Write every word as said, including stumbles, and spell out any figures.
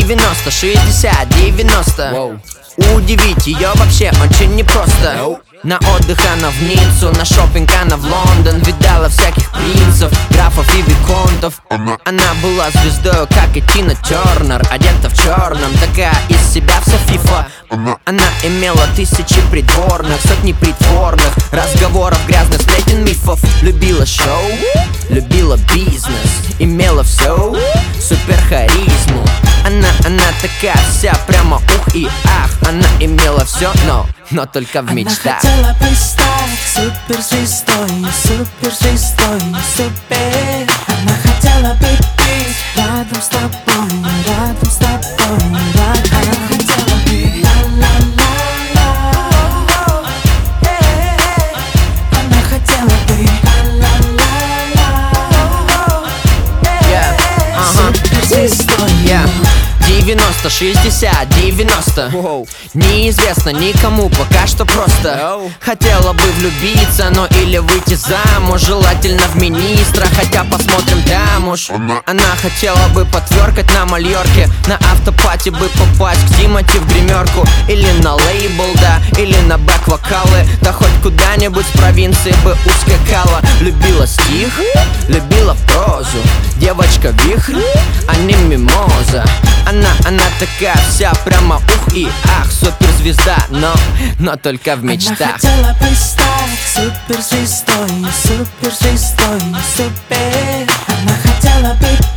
девяносто, шестьдесят, девяносто. Wow. Удивить ее вообще очень непросто. No. На отдых она в Ниццу, на шопинг она в Лондон. Видала всяких принцев, графов и виконтов. Она, она была звездой, как и Тина Тернер. Одета в черном, такая из себя вся фифа. Она, она имела тысячи придворных, сотни притворных разговоров, грязных сплетен, мифов. Любила шоу, любила бизнес, имела все, супер харизму. Она, она такая вся прямо ух и ах. Она имела все, но, но только в мечтах. Она хотела бы стать суперзвездой, суперзвездой, супер. Она хотела бы быть рядом с тобой, рядом с тобой, рядом. Она хотела бы ла-ла-ла-ла. Она хотела бы ла-ла-ла-ла. Суперзвездой. девяносто, шестьдесят, девяносто. Wow. Неизвестно никому пока что просто. No. Хотела бы влюбиться, но или выйти замуж. Желательно в министра, хотя посмотрим там уж. Она, Она хотела бы потверкать на Мальорке. На автопати бы попасть к Тимати в гримерку. Или на лейбл, да, или на бэк-вокалы. Да хоть куда-нибудь в провинции бы ускакала. Любила стих, любила прозу. Девочка вихрь, а не мимоза. Она, она такая вся прямо ух и ах. Суперзвезда, но, но только в мечтах. Она хотела бы стать суперзвездой, суперзвездой, супер. Она хотела бы